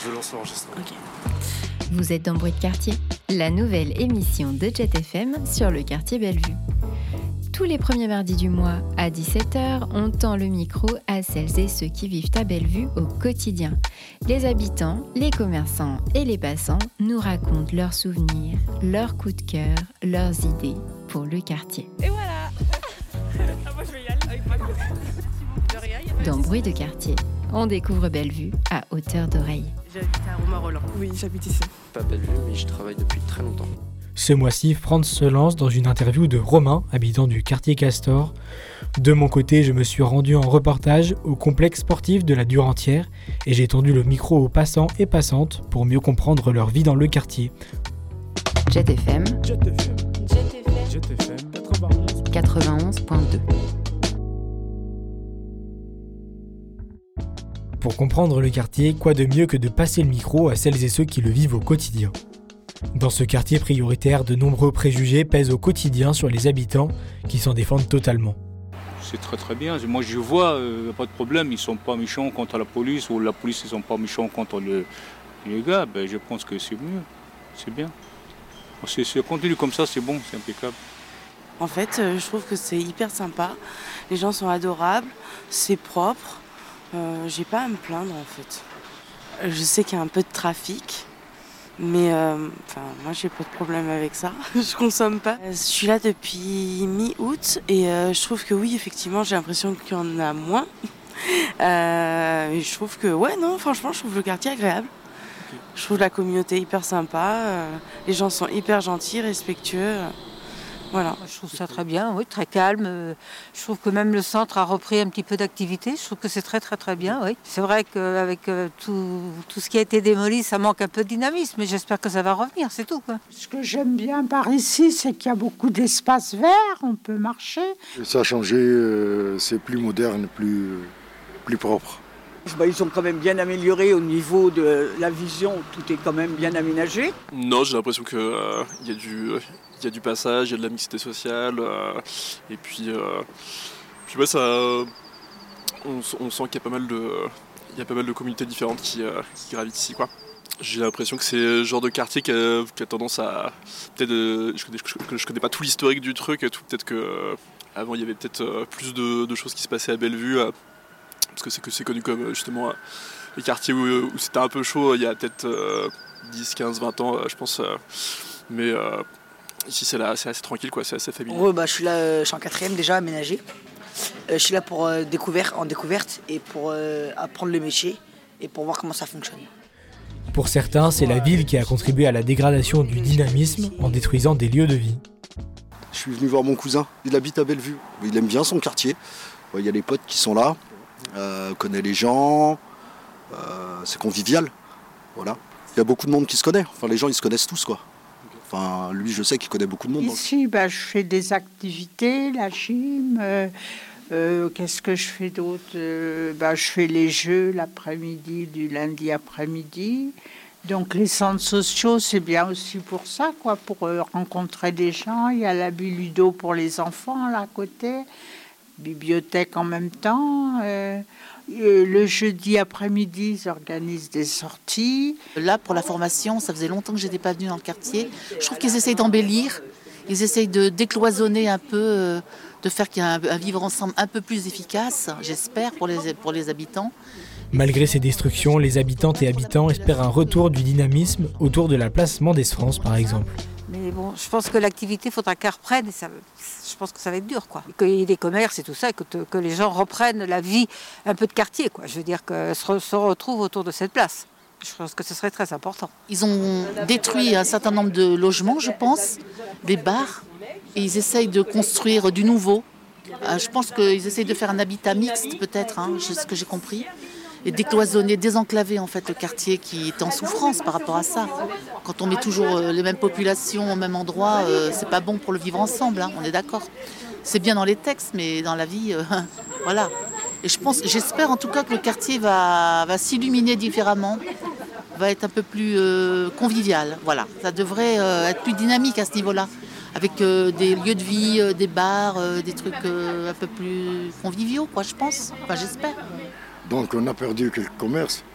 Je lance l'enregistrement. Ok. Vous êtes dans Bruit de quartier, la nouvelle émission de Jet FM sur le quartier Bellevue. Tous les premiers mardis du mois, à 17h, on tend le micro à celles et ceux qui vivent à Bellevue au quotidien. Les habitants, les commerçants et les passants nous racontent leurs souvenirs, leurs coups de cœur, leurs idées pour le quartier. Et voilà. Moi je vais y aller avec ma de rien, Dans Bruit de quartier, on découvre Bellevue à hauteur d'oreille. J'habite à Romain-Roland. Oui, j'habite ici. Pas Bellevue, mais je travaille depuis très longtemps. Ce mois-ci, Franz se lance dans une interview de Romain, habitant du quartier Castor. De mon côté, je me suis rendu en reportage au complexe sportif de la Durantière et j'ai tendu le micro aux passants et passantes pour mieux comprendre leur vie dans le quartier. Jet FM Jet FM. Jet FM 91.2. Pour comprendre le quartier, quoi de mieux que de passer le micro à celles et ceux qui le vivent au quotidien. Dans ce quartier prioritaire, de nombreux préjugés pèsent au quotidien sur les habitants qui s'en défendent totalement. C'est très très bien. Moi je vois, pas de problème, ils sont pas méchants contre la police ou la police ils sont pas méchants contre les gars. Ben, je pense que c'est mieux, c'est bien. C'est continue comme ça, c'est bon, c'est impeccable. En fait, je trouve que c'est hyper sympa. Les gens sont adorables, c'est propre. J'ai pas à me plaindre en fait. Je sais qu'il y a un peu de trafic. Mais moi j'ai pas de problème avec ça, je consomme pas. Je suis là depuis mi-août et je trouve que oui, effectivement, j'ai l'impression qu'il y en a moins. Et je trouve que, franchement, je trouve le quartier agréable. Je trouve la communauté hyper sympa, les gens sont hyper gentils, respectueux. Voilà. Je trouve ça très bien, oui, très calme. Je trouve que même le centre a repris un petit peu d'activité. Je trouve que c'est très très très bien, oui. C'est vrai qu'avec tout ce qui a été démoli, ça manque un peu de dynamisme, mais j'espère que ça va revenir, c'est tout, quoi. Ce que j'aime bien par ici, c'est qu'il y a beaucoup d'espaces verts, on peut marcher. Ça a changé, c'est plus moderne, plus propre. Ils ont quand même bien amélioré au niveau de la vision, tout est quand même bien aménagé. Non, j'ai l'impression qu'il y a du passage, il y a de la mixité sociale, et puis ça, on sent qu'il y a pas mal de communautés différentes qui gravitent ici, quoi. J'ai l'impression que c'est le genre de quartier qui a tendance à peut-être, je connais pas tout l'historique du truc et tout, peut-être que avant il y avait peut-être plus de choses qui se passaient à Bellevue. Parce que c'est connu comme justement les quartiers où c'était un peu chaud il y a peut-être 10, 15, 20 ans, je pense. Mais ici c'est assez tranquille, quoi, c'est assez familier. Je suis là, je suis en 4e déjà, aménagé. Je suis là pour en découverte et pour apprendre le métier et pour voir comment ça fonctionne. Pour certains, c'est la ville qui a contribué à la dégradation du dynamisme en détruisant des lieux de vie. Je suis venu voir mon cousin, il habite à Bellevue. Il aime bien son quartier. Il y a les potes qui sont là. Connaît les gens, c'est convivial, voilà. Il y a beaucoup de monde qui se connaît, les gens ils se connaissent tous, quoi. Lui je sais qu'il connaît beaucoup de monde. Ici je fais des activités, la gym, qu'est-ce que je fais d'autre, je fais les jeux l'après-midi, du lundi après-midi. Donc les centres sociaux c'est bien aussi pour ça, quoi, pour rencontrer des gens. Il y a la Ludo pour les enfants là à côté. Bibliothèque en même temps. Le jeudi après-midi, ils organisent des sorties. Là, pour la formation, ça faisait longtemps que je n'étais pas venue dans le quartier. Je trouve qu'ils essayent d'embellir, ils essayent de décloisonner un peu, de faire qu'il y a un vivre ensemble un peu plus efficace, j'espère, pour les habitants. Malgré ces destructions, les habitantes et habitants espèrent un retour du dynamisme autour de la place Mendès-France, par exemple. Mais bon, je pense que l'activité, il faudra qu'elle reprenne et je pense que ça va être dur, quoi. Qu'il y ait des commerces et tout ça, et que les gens reprennent la vie un peu de quartier, quoi. Je veux dire que se retrouvent autour de cette place. Je pense que ce serait très important. Ils ont détruit un certain nombre de logements, je pense, des bars, et ils essayent de construire du nouveau. Je pense qu'ils essayent de faire un habitat mixte, peut-être, c'est ce que j'ai compris. Et décloisonner, désenclaver en fait le quartier qui est en souffrance par rapport à ça. Quand on met toujours les mêmes populations au même endroit, c'est pas bon pour le vivre ensemble, on est d'accord. C'est bien dans les textes, mais dans la vie, voilà. Et j'espère en tout cas que le quartier va s'illuminer différemment, va être un peu plus convivial, voilà. Ça devrait être plus dynamique à ce niveau-là, avec des lieux de vie, des bars, des trucs un peu plus conviviaux, quoi, je pense. Enfin, j'espère. Donc on a perdu quelques commerces,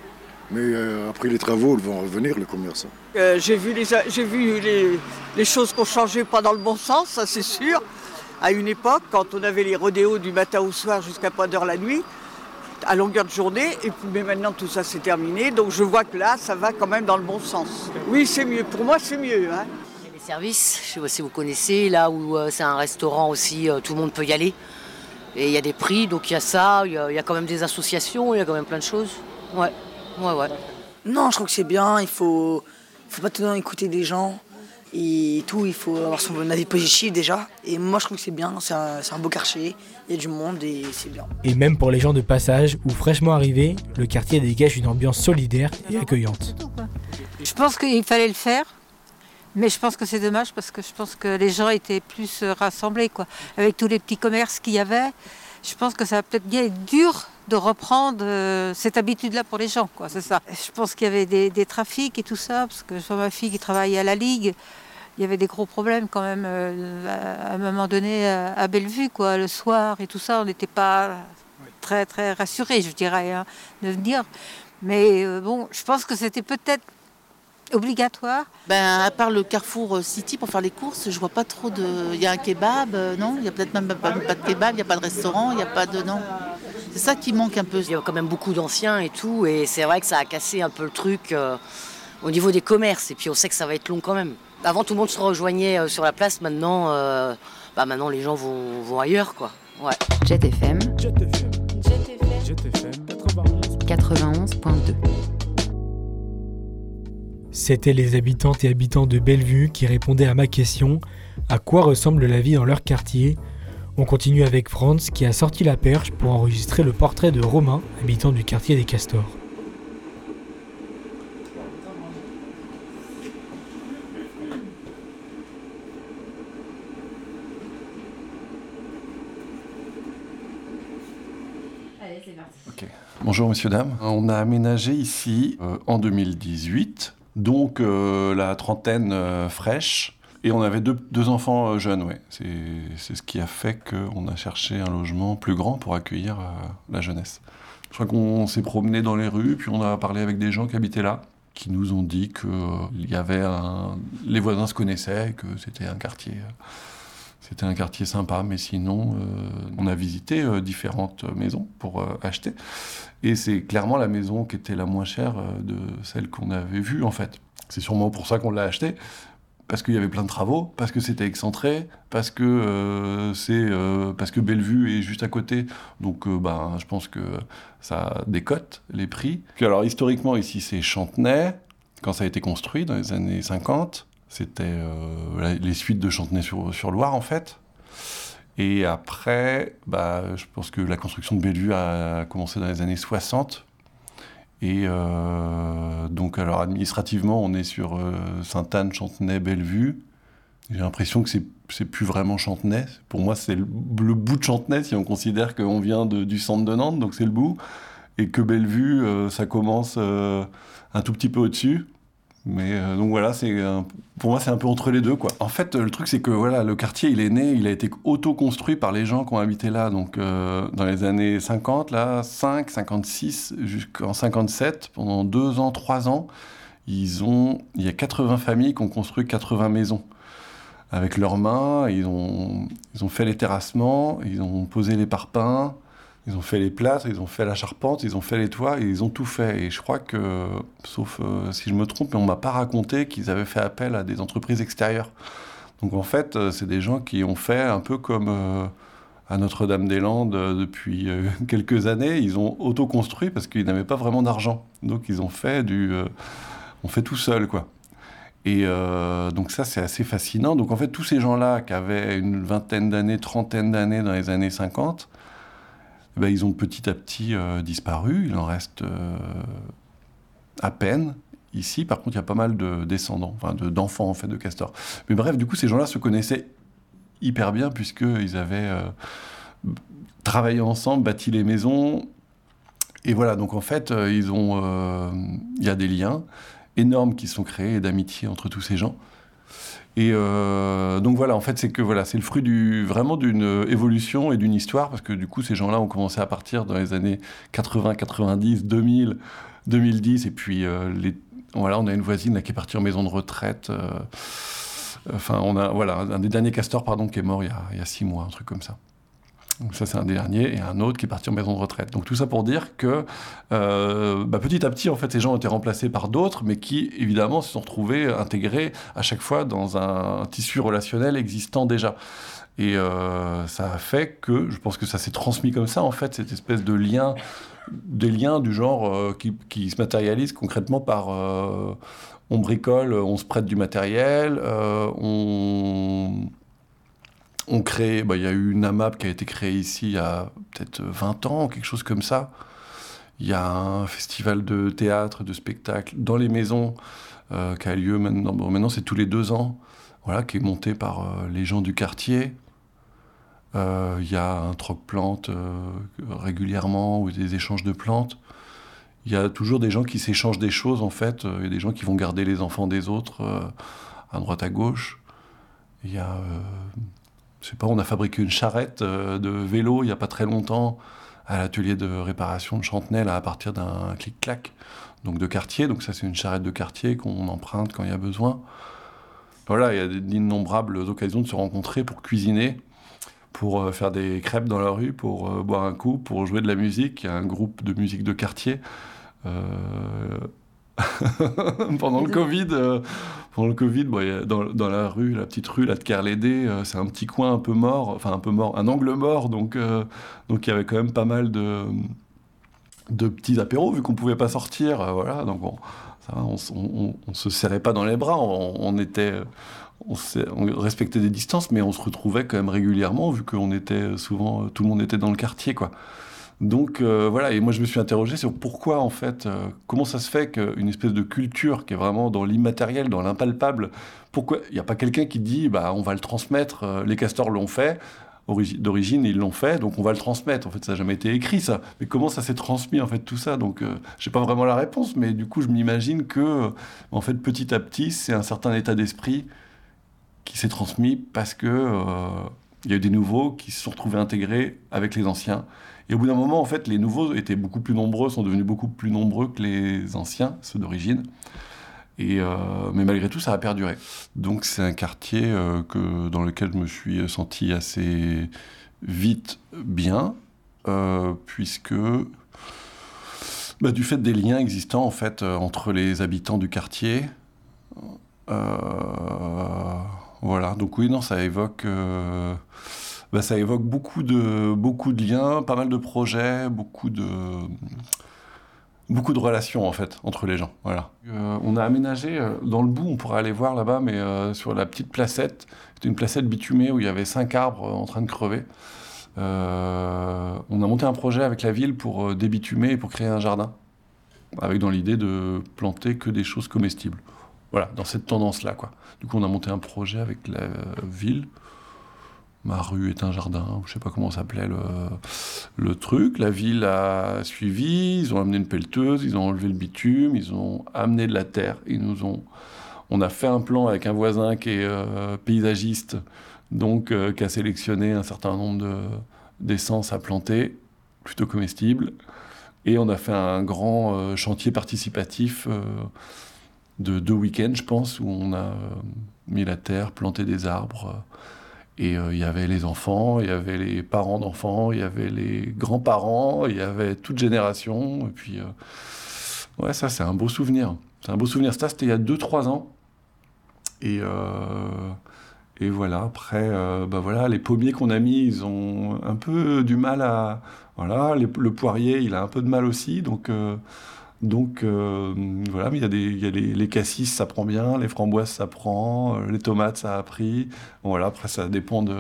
Mais après les travaux, ils vont revenir, le commerce. J'ai vu les choses qui ont changé pas dans le bon sens, ça c'est sûr. À une époque, quand on avait les rodéos du matin au soir jusqu'à pas d'heure la nuit, à longueur de journée, mais maintenant tout ça c'est terminé, donc je vois que là ça va quand même dans le bon sens. Oui, c'est mieux, pour moi c'est mieux. Hein. Il y a les services, je sais pas si vous connaissez, là où c'est un restaurant aussi, tout le monde peut y aller. Et il y a des prix, donc il y a ça, il y a quand même des associations, il y a quand même plein de choses. Ouais. Non, je trouve que c'est bien, il faut pas tout le temps écouter des gens. Et tout, il faut avoir son avis positif déjà. Et moi, je trouve que c'est bien, c'est un beau quartier, il y a du monde et c'est bien. Et même pour les gens de passage ou fraîchement arrivés, le quartier dégage une ambiance solidaire et accueillante. Je pense qu'il fallait le faire, mais je pense que c'est dommage parce que je pense que les gens étaient plus rassemblés, quoi. Avec tous les petits commerces qu'il y avait, je pense que ça va peut-être bien être dur de reprendre cette habitude-là pour les gens, quoi, c'est ça. Je pense qu'il y avait des trafics et tout ça, parce que je vois ma fille qui travaille à la Ligue, il y avait des gros problèmes quand même à un moment donné à Bellevue, quoi, le soir et tout ça, on n'était pas très très rassurés, je dirais, hein, de venir. Mais bon, je pense que c'était peut-être obligatoire. À part le Carrefour City pour faire les courses, je vois pas trop de... Il y a un kebab, non? Il y a peut-être même pas de kebab, il n'y a pas de restaurant, il n'y a pas de... Non. C'est ça qui manque un peu. Il y a quand même beaucoup d'anciens et tout, et c'est vrai que ça a cassé un peu le truc au niveau des commerces, et puis on sait que ça va être long quand même. Avant, tout le monde se rejoignait sur la place, maintenant les gens vont ailleurs, quoi. Ouais. Jet FM 91.2. C'était les habitantes et habitants de Bellevue qui répondaient à ma question « À quoi ressemble la vie dans leur quartier ?» On continue avec Franz qui a sorti la perche pour enregistrer le portrait de Romain, habitant du quartier des Castors. Allez, c'est parti. Okay. Bonjour messieurs, dames. On a aménagé ici en 2018, donc la trentaine fraîche. Et on avait deux enfants jeunes, ouais. C'est ce qui a fait qu'on a cherché un logement plus grand pour accueillir la jeunesse. Je crois qu'on s'est promené dans les rues, puis on a parlé avec des gens qui habitaient là, qui nous ont dit que les voisins se connaissaient, que c'était un quartier sympa, mais sinon, on a visité différentes maisons pour acheter. Et c'est clairement la maison qui était la moins chère de celle qu'on avait vue, en fait. C'est sûrement pour ça qu'on l'a achetée. Parce qu'il y avait plein de travaux, parce que c'était excentré, parce que Bellevue est juste à côté. Donc je pense que ça décote les prix. Puis alors historiquement ici c'est Chantenay, quand ça a été construit dans les années 50, c'était les suites de Chantenay-sur-Loire en fait. Et après, je pense que la construction de Bellevue a commencé dans les années 60. Et donc, alors administrativement, on est sur Sainte-Anne, Chantenay, Bellevue. J'ai l'impression que c'est plus vraiment Chantenay. Pour moi, c'est le bout de Chantenay, si on considère qu'on vient du centre de Nantes, donc c'est le bout. Et que Bellevue, ça commence un tout petit peu au-dessus. Mais donc voilà, pour moi, c'est un peu entre les deux, quoi. En fait, le truc, c'est que voilà, le quartier, il est né, il a été auto-construit par les gens qui ont habité là. Donc, dans les années 50, là, 56, jusqu'en 57, pendant 2 ans, 3 ans, il y a 80 familles qui ont construit 80 maisons. Avec leurs mains, ils ont fait les terrassements, ils ont posé les parpaings, ils ont fait les plates, ils ont fait la charpente, ils ont fait les toits, et ils ont tout fait. Et je crois que, sauf si je me trompe, mais on ne m'a pas raconté qu'ils avaient fait appel à des entreprises extérieures. Donc en fait, c'est des gens qui ont fait un peu comme à Notre-Dame-des-Landes depuis quelques années. Ils ont auto-construit parce qu'ils n'avaient pas vraiment d'argent. Donc ils ont fait on fait tout seul, quoi. Et donc ça, c'est assez fascinant. Donc en fait, tous ces gens-là qui avaient une vingtaine d'années, trentaine d'années dans les années 50, ils ont petit à petit disparu. Il en reste à peine. Ici, par contre, il y a pas mal de descendants, d'enfants en fait, de castors. Mais bref, du coup, ces gens-là se connaissaient hyper bien puisqu'ils avaient travaillé ensemble, bâti les maisons. Et voilà, donc en fait, il y a des liens énormes qui sont créés d'amitié entre tous ces gens. Et donc voilà, en fait, c'est le fruit vraiment d'une évolution et d'une histoire, parce que du coup, ces gens-là ont commencé à partir dans les années 80, 90, 2000, 2010, et puis voilà, on a une voisine là, qui est partie en maison de retraite. Enfin, on a un des derniers castors qui est mort il y a 6 mois, un truc comme ça. Donc ça, c'est un des derniers, et un autre qui est parti en maison de retraite. Donc tout ça pour dire que petit à petit, en fait, ces gens ont été remplacés par d'autres, mais qui, évidemment, se sont retrouvés intégrés à chaque fois dans un tissu relationnel existant déjà. Et ça a fait que, je pense que ça s'est transmis comme ça, en fait, cette espèce de lien, des liens du genre qui se matérialisent concrètement par... on bricole, on se prête du matériel, on crée... il y a eu une AMAP qui a été créée ici il y a peut-être 20 ans, quelque chose comme ça. Il y a un festival de théâtre, de spectacle dans les maisons qui a lieu maintenant. Maintenant, c'est tous les 2 ans, qui est monté par les gens du quartier. Il y a un troc-plante régulièrement, ou des échanges de plantes. Il y a toujours des gens qui s'échangent des choses, en fait. Il y a des gens qui vont garder les enfants des autres à droite, à gauche. Il y a... on a fabriqué une charrette de vélo il n'y a pas très longtemps à l'atelier de réparation de Chantenay, à partir d'un clic-clac, donc de quartier. Donc ça, c'est une charrette de quartier qu'on emprunte quand il y a besoin. Voilà, il y a d'innombrables occasions de se rencontrer pour cuisiner, pour faire des crêpes dans la rue, pour boire un coup, pour jouer de la musique. Il y a un groupe de musique de quartier. Pendant le Covid, il y a dans la rue, la petite rue là, de Kerlédé, c'est un petit coin un peu mort, un angle mort, donc il y avait quand même pas mal de petits apéros, vu qu'on pouvait pas sortir, voilà, donc bon, ça, on se serrait pas dans les bras, on respectait des distances, mais on se retrouvait quand même régulièrement, vu qu'on était souvent, tout le monde était dans le quartier, quoi. Donc et moi je me suis interrogé sur pourquoi, en fait, comment ça se fait qu'une espèce de culture qui est vraiment dans l'immatériel, dans l'impalpable, pourquoi il n'y a pas quelqu'un qui dit on va le transmettre, les castors l'ont fait, d'origine ils l'ont fait, donc on va le transmettre. En fait, ça n'a jamais été écrit, ça. Mais comment ça s'est transmis, en fait, tout ça? Donc j'ai pas vraiment la réponse, mais du coup je m'imagine que en fait, petit à petit, c'est un certain état d'esprit qui s'est transmis parce que il y a eu des nouveaux qui se sont retrouvés intégrés avec les anciens. Et au bout d'un moment, en fait, les nouveaux étaient beaucoup plus nombreux, sont devenus beaucoup plus nombreux que les anciens, ceux d'origine. Mais malgré tout, ça a perduré. Donc c'est un quartier dans lequel je me suis senti assez vite bien, puisque du fait des liens existants, en fait, entre les habitants du quartier. Voilà, donc oui, non, ça évoque beaucoup de liens, pas mal de projets, beaucoup de relations, en fait, entre les gens. Voilà. On a aménagé, dans le bout, on pourrait aller voir là-bas, mais sur la petite placette, c'était une placette bitumée où il y avait 5 arbres en train de crever. On a monté un projet avec la ville pour débitumer et pour créer un jardin, avec dans l'idée de planter que des choses comestibles. Voilà, dans cette tendance-là, quoi. Du coup, on a monté un projet avec la ville. Ma rue est un jardin, je ne sais pas comment s'appelait le truc. La ville a suivi, ils ont amené une pelleteuse, ils ont enlevé le bitume, ils ont amené de la terre. On a fait un plan avec un voisin qui est paysagiste, donc qui a sélectionné un certain nombre d'essences à planter, plutôt comestibles. Et on a fait un grand chantier participatif de 2 week-ends, je pense, où on a mis la terre, planté des arbres. Et il y avait les enfants, il y avait les parents d'enfants, il y avait les grands-parents, il y avait toute génération. Et puis, ça, c'est un beau souvenir. C'est un beau souvenir. Ça, c'était il y a 2-3 ans. Et voilà, après, les pommiers qu'on a mis, ils ont un peu du mal à... Voilà, le poirier, il a un peu de mal aussi, donc voilà, mais il y a les cassis, ça prend bien, les framboises, ça prend, les tomates, ça a pris. Bon, voilà, après, ça dépend de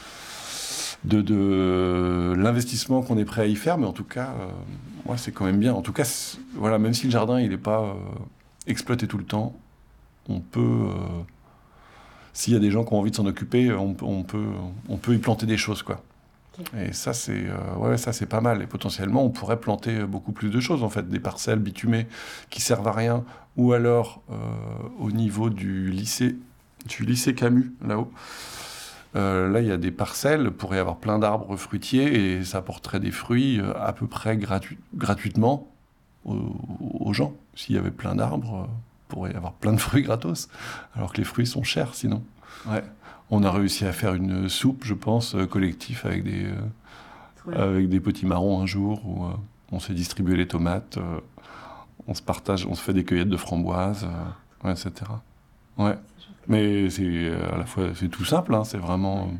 l'investissement qu'on est prêt à y faire, mais en tout cas, c'est quand même bien. En tout cas, voilà, même si le jardin, il n'est pas exploité tout le temps, on peut... s'il y a des gens qui ont envie de s'en occuper, on peut y planter des choses, quoi. Et ça, c'est pas mal. Et potentiellement, on pourrait planter beaucoup plus de choses, en fait, des parcelles bitumées qui servent à rien, ou alors au niveau du lycée Camus, là-haut. Là, il y a des parcelles, il pourrait y avoir plein d'arbres fruitiers, et ça apporterait des fruits à peu près gratuitement. aux gens. S'il y avait plein d'arbres, il pourrait y avoir plein de fruits gratos, alors que les fruits sont chers sinon. Ouais. On a réussi à faire une soupe, je pense, collective avec des petits marrons un jour, où on s'est distribué les tomates, on se partage, on se fait des cueillettes de framboises, etc. Ouais. Mais c'est à la fois c'est tout simple, hein, c'est vraiment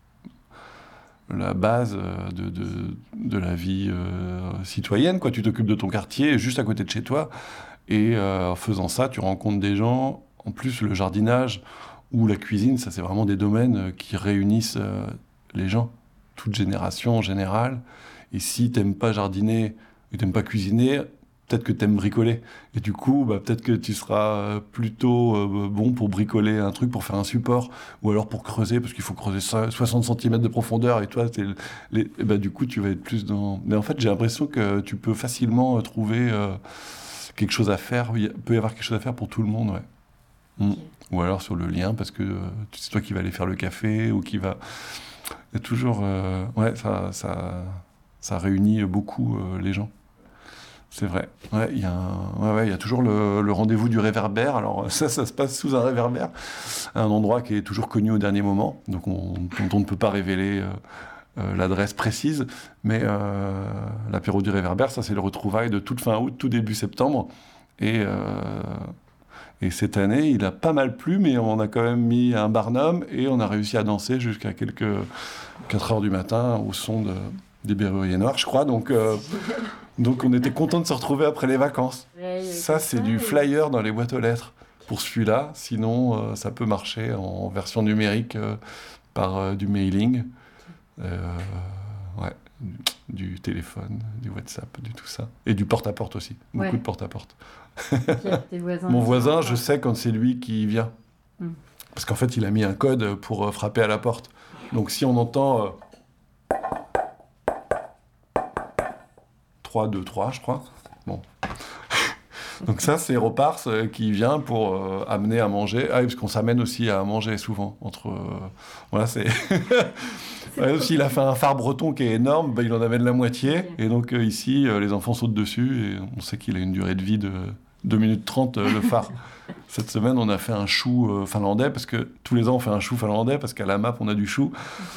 la base de la vie citoyenne, quoi. Tu t'occupes de ton quartier juste à côté de chez toi, et en faisant ça, tu rencontres des gens. En plus, le jardinage ou la cuisine, ça c'est vraiment des domaines qui réunissent les gens, toute génération en général. Et si t'aimes pas jardiner et t'aimes pas cuisiner, peut-être que t'aimes bricoler. Et du coup, peut-être que tu seras plutôt bon pour bricoler un truc, pour faire un support, ou alors pour creuser, parce qu'il faut creuser 60 cm de profondeur, et toi, du coup, tu vas être plus dans... Mais en fait, j'ai l'impression que tu peux facilement trouver quelque chose à faire. Il peut y avoir quelque chose à faire pour tout le monde, ouais. Okay. Ou alors sur le lien, parce que c'est toi qui vas aller faire le café, ou qui va... Il y a toujours... ouais, ça réunit beaucoup les gens. C'est vrai. Ouais, il y a toujours le rendez-vous du réverbère. Alors ça se passe sous un réverbère, un endroit qui est toujours connu au dernier moment, donc on ne peut pas révéler l'adresse précise, mais l'apéro du réverbère, ça c'est le retrouvaille de toute fin août, tout début septembre, et cette année, il a pas mal plu, mais on a quand même mis un barnum, et on a réussi à danser jusqu'à 4 heures du matin au son des Berruriers Noirs, je crois, donc on était content de se retrouver après les vacances. Ça, c'est du flyer dans les boîtes aux lettres pour celui-là. Sinon, ça peut marcher en version numérique par du mailing, du téléphone, du WhatsApp, du tout ça. Et du porte-à-porte aussi. Beaucoup de porte-à-porte. Mon voisin, je sais quand c'est lui qui vient. Parce qu'en fait, il a mis un code pour frapper à la porte. Donc si on entend... 3, 2, 3, je crois. Bon. Donc ça, c'est Ropars qui vient pour amener à manger. Ah oui, parce qu'on s'amène aussi à manger souvent. Voilà, c'est... S'il a fait un phare breton qui est énorme, il en amène la moitié. Et donc ici, les enfants sautent dessus. Et on sait qu'il a une durée de vie de 2 minutes 30, le phare. Cette semaine, on a fait un chou finlandais, parce que tous les ans, on fait un chou finlandais, parce qu'à la map, on a du chou.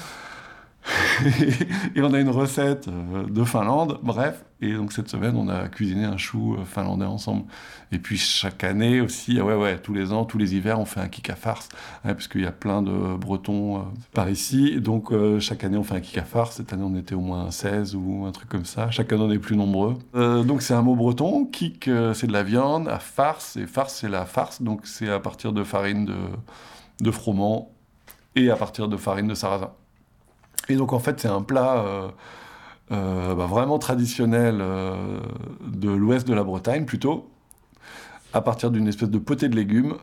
Et on a une recette de Finlande, bref. Et donc cette semaine, on a cuisiné un chou finlandais ensemble. Et puis chaque année aussi, tous les ans, tous les hivers, on fait un kika farce, parce qu'il y a plein de Bretons par ici. Donc chaque année, on fait un kika farce. Cette année, on était au moins 16 ou un truc comme ça. Chaque année, on est plus nombreux. Donc c'est un mot breton. Kik, c'est de la viande. À farce, et farce, c'est la farce. Donc c'est à partir de farine de froment et à partir de farine de sarrasin. Et donc en fait c'est un plat vraiment traditionnel de l'ouest de la Bretagne plutôt, à partir d'une espèce de potée de légumes,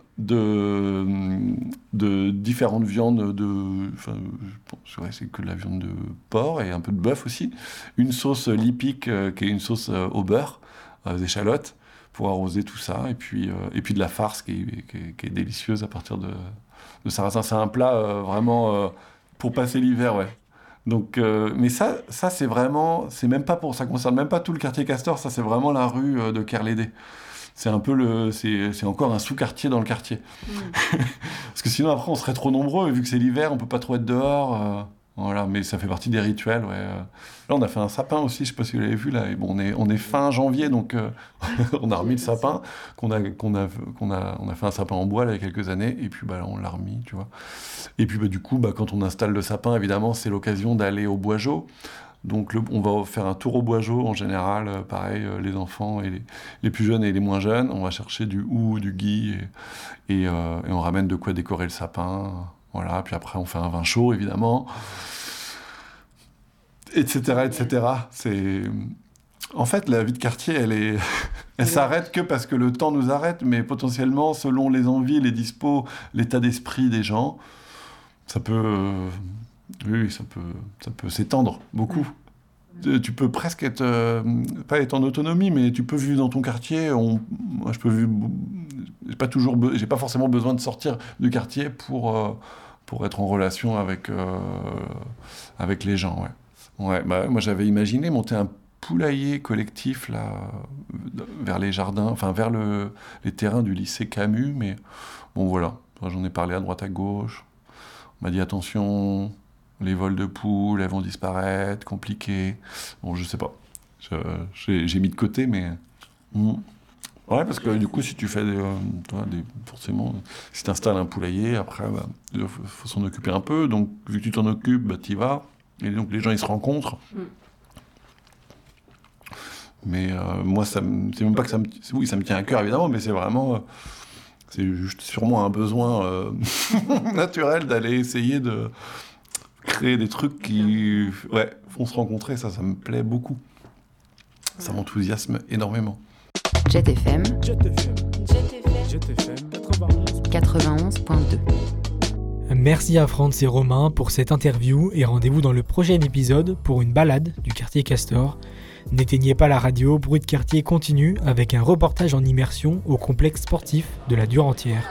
de différentes viandes, c'est que de la viande de porc et un peu de bœuf aussi, une sauce lipique qui est une sauce au beurre, des échalotes, pour arroser tout ça, et puis de la farce qui est délicieuse à partir de sarrasin. C'est un plat vraiment pour passer l'hiver, ouais. Donc, mais ça c'est vraiment, ça concerne même pas tout le quartier Castor, ça c'est vraiment la rue de Kerlédé. C'est un peu c'est encore un sous-quartier dans le quartier. Parce que sinon après on serait trop nombreux, et vu que c'est l'hiver, on peut pas trop être dehors. Voilà, mais ça fait partie des rituels, ouais. Là, on a fait un sapin aussi, je sais pas si vous l'avez vu, là. Et bon, on est fin janvier, donc on a remis le sapin, on a fait un sapin en bois, là, il y a quelques années, et puis, là, on l'a remis, tu vois. Et puis, du coup, quand on installe le sapin, évidemment, c'est l'occasion d'aller au bois-jo. Donc, on va faire un tour au bois-jo, en général, pareil, les enfants, et les plus jeunes et les moins jeunes. On va chercher du hou, du gui, et on ramène de quoi décorer le sapin. Voilà, puis après on fait un vin chaud, évidemment, etc., etc. En fait, la vie de quartier, elle s'arrête que parce que le temps nous arrête, mais potentiellement, selon les envies, les dispos, l'état d'esprit des gens, ça peut s'étendre beaucoup. Tu peux presque pas être en autonomie, mais tu peux vivre dans ton quartier. Moi, j'ai pas forcément besoin de sortir du quartier pour être en relation avec les gens. Ouais. Moi, j'avais imaginé monter poulailler collectif là, vers les jardins, enfin vers les terrains du lycée Camus, mais bon voilà, j'en ai parlé à droite à gauche, on m'a dit attention, les vols de poules, elles vont disparaître, compliqué, bon je sais pas, j'ai mis de côté, mais... Ouais, parce que du coup, si tu fais forcément, si tu installes un poulailler, après, faut s'en occuper un peu. Donc, vu que tu t'en occupes, t'y vas. Et donc, les gens, ils se rencontrent. Mais moi, c'est même pas que ça me... Oui, ça me tient à cœur, évidemment, mais c'est vraiment... c'est juste sûrement un besoin naturel d'aller essayer de créer des trucs qui font se rencontrer. Ça me plaît beaucoup. Ça m'enthousiasme énormément. Jet FM 91.2. Merci à Franz et Romain pour cette interview et rendez-vous dans le prochain épisode pour une balade du quartier Castor. N'éteignez pas la radio, Bruit de quartier continue avec un reportage en immersion au complexe sportif de la Durantière.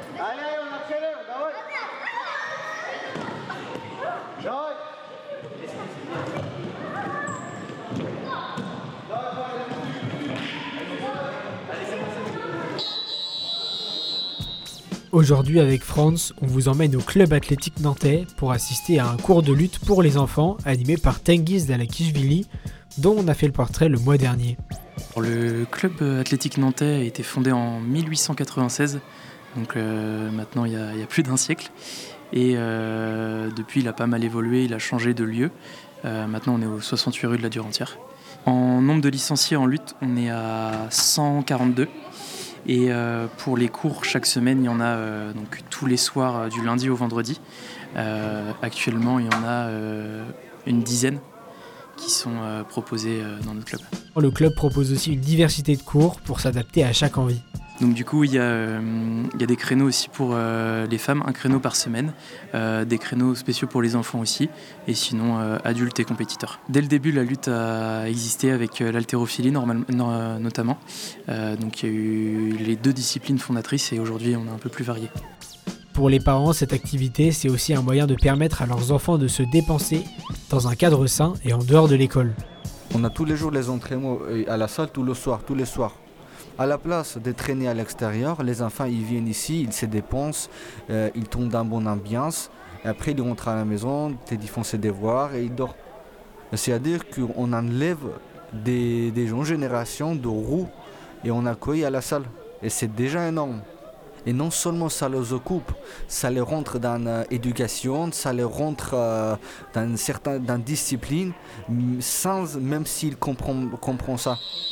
Aujourd'hui avec Franz, on vous emmène au club athlétique nantais pour assister à un cours de lutte pour les enfants animé par Tengiz Dalakishvili, dont on a fait le portrait le mois dernier. Le club athlétique nantais a été fondé en 1896, donc maintenant il y a plus d'un siècle. Et depuis il a pas mal évolué, il a changé de lieu. Maintenant on est au 68 rue de la Durantière. En nombre de licenciés en lutte, on est à 142. Et pour les cours, chaque semaine, il y en a donc tous les soirs du lundi au vendredi. Actuellement, il y en a une dizaine qui sont proposés dans notre club. Le club propose aussi une diversité de cours pour s'adapter à chaque envie. Donc du coup, il y a des créneaux aussi pour les femmes, un créneau par semaine, des créneaux spéciaux pour les enfants aussi, et sinon adultes et compétiteurs. Dès le début, la lutte a existé avec l'haltérophilie notamment. Donc il y a eu les deux disciplines fondatrices et aujourd'hui on est un peu plus varié. Pour les parents, cette activité, c'est aussi un moyen de permettre à leurs enfants de se dépenser dans un cadre sain et en dehors de l'école. On a tous les jours les entraînements à la salle tous les soirs. À la place de traîner à l'extérieur, les enfants ils viennent ici, ils se dépensent, ils tombent dans une bonne ambiance. Et après ils rentrent à la maison, ils font ses devoirs et ils dorment. C'est-à-dire qu'on enlève des jeunes générations de roues et on accueille à la salle. Et c'est déjà énorme. Et non seulement ça les occupe, ça les rentre dans l'éducation, ça les rentre dans une discipline, même s'ils comprennent ça.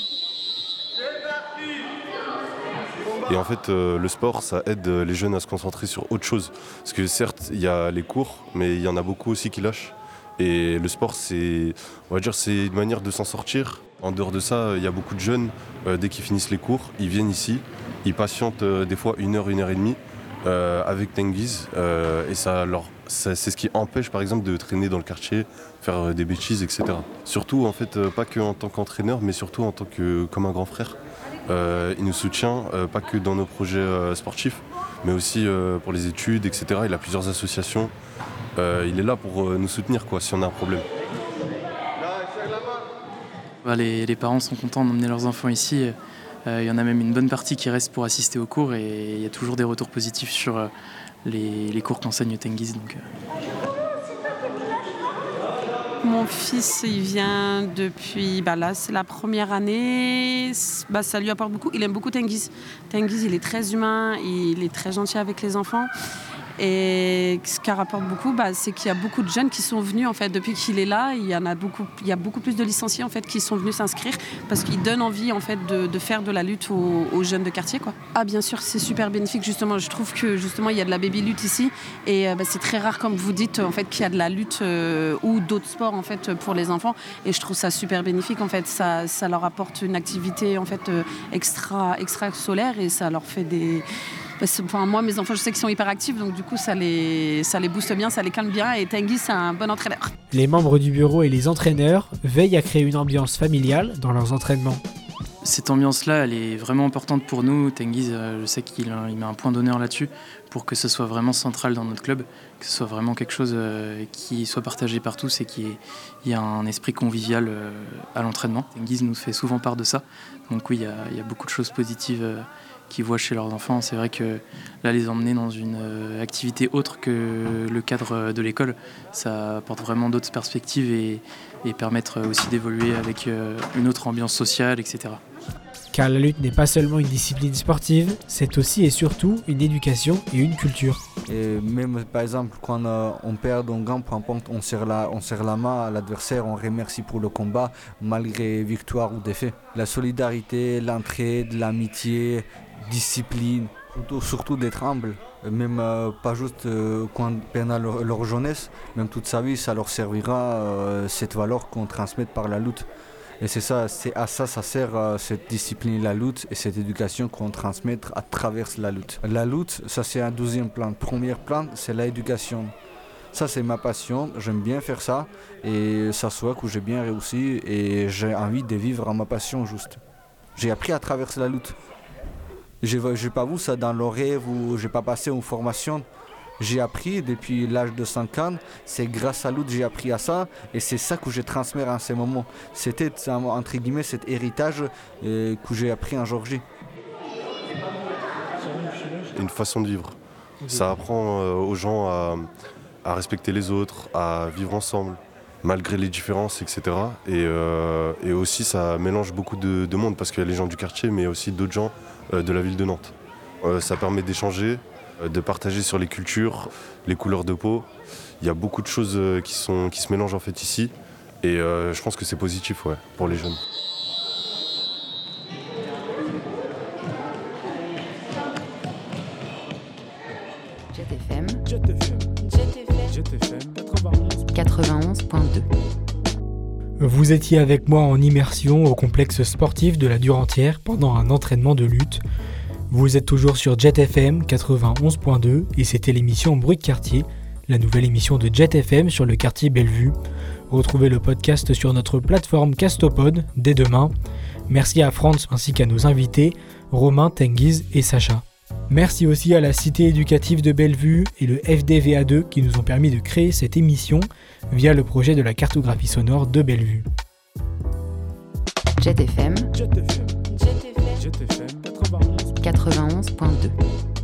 Et en fait, le sport, ça aide les jeunes à se concentrer sur autre chose. Parce que certes, il y a les cours, mais il y en a beaucoup aussi qui lâchent. Et le sport, c'est une manière de s'en sortir. En dehors de ça, il y a beaucoup de jeunes, dès qu'ils finissent les cours, ils viennent ici, ils patientent des fois 1 heure et demie avec Tengiz. Et c'est ce qui empêche, par exemple, de traîner dans le quartier, faire des bêtises, etc. Surtout, en fait, pas qu'en tant qu'entraîneur, mais surtout en tant comme un grand frère. Il nous soutient, pas que dans nos projets sportifs, mais aussi pour les études, etc. Il a plusieurs associations. Il est là pour nous soutenir, si on a un problème. Les parents sont contents d'emmener leurs enfants ici. Il y en a même une bonne partie qui reste pour assister aux cours et il y a toujours des retours positifs sur les cours qu'enseigne Tengiz. Mon fils, il vient depuis, là c'est la première année, ça lui apporte beaucoup, il aime beaucoup Tengiz. Tengiz, il est très humain, il est très gentil avec les enfants. Et ce qui rapporte beaucoup, c'est qu'il y a beaucoup de jeunes qui sont venus en fait depuis qu'il est là. Il y a beaucoup plus de licenciés en fait qui sont venus s'inscrire parce qu'ils donnent envie en fait de faire de la lutte aux jeunes de quartier quoi. Ah bien sûr c'est super bénéfique justement. Je trouve que justement il y a de la baby lutte ici et c'est très rare comme vous dites en fait qu'il y a de la lutte ou d'autres sports en fait pour les enfants et je trouve ça super bénéfique en fait. Ça leur apporte une activité en fait extra solaire et ça leur fait des moi, mes enfants, je sais qu'ils sont hyper actifs, donc du coup, ça les booste bien, ça les calme bien. Et Tengiz, c'est un bon entraîneur. Les membres du bureau et les entraîneurs veillent à créer une ambiance familiale dans leurs entraînements. Cette ambiance-là, elle est vraiment importante pour nous. Tengiz, je sais qu'il met un point d'honneur là-dessus pour que ce soit vraiment central dans notre club, que ce soit vraiment quelque chose qui soit partagé par tous et qu'il y a un esprit convivial à l'entraînement. Tengiz nous fait souvent part de ça. Donc oui, il y a beaucoup de choses positives qu'ils voient chez leurs enfants. C'est vrai que là, les emmener dans une activité autre que le cadre de l'école, ça apporte vraiment d'autres perspectives et permettre aussi d'évoluer avec une autre ambiance sociale, etc. Car la lutte n'est pas seulement une discipline sportive, c'est aussi et surtout une éducation et une culture. Et même par exemple quand on perd, on gagne, on serre la main à l'adversaire, on remercie pour le combat malgré victoire ou défaite. La solidarité, l'entraide, l'amitié, discipline, surtout d'être humble. Même pas juste quand pendant leur jeunesse, même toute sa vie, ça leur servira cette valeur qu'on transmet par la lutte. Et c'est à ça sert cette discipline, la lutte, et cette éducation qu'on transmet à travers la lutte. La lutte, ça c'est un deuxième plan. Premier plan, c'est l'éducation. Ça c'est ma passion, j'aime bien faire ça, et ça se voit que j'ai bien réussi, et j'ai envie de vivre ma passion juste. J'ai appris à travers la lutte. Je n'ai pas vu ça dans le rêve ou je n'ai pas passé une formation. J'ai appris depuis l'âge de 5 ans, c'est grâce à la lutte que j'ai appris à ça et c'est ça que je transmets en ce moment. C'était entre guillemets cet héritage que j'ai appris en Géorgie. Une façon de vivre. Ça apprend aux gens à respecter les autres, à vivre ensemble, malgré les différences, etc. Et aussi ça mélange beaucoup de monde parce qu'il y a les gens du quartier mais aussi d'autres gens de la ville de Nantes. Ça permet d'échanger, de partager sur les cultures, les couleurs de peau. Il y a beaucoup de choses qui se mélangent en fait ici et je pense que c'est positif pour les jeunes. JetFM 91.2. Vous étiez avec moi en immersion au complexe sportif de la Durantière pendant un entraînement de lutte. Vous êtes toujours sur JetFM 91.2 et c'était l'émission Bruit de quartier, la nouvelle émission de JetFM sur le quartier Bellevue. Retrouvez le podcast sur notre plateforme Castopod dès demain. Merci à Franz ainsi qu'à nos invités, Romain, Tengiz et Sacha. Merci aussi à la Cité éducative de Bellevue et le FDVA2 qui nous ont permis de créer cette émission via le projet de la cartographie sonore de Bellevue. JetFM 91.2.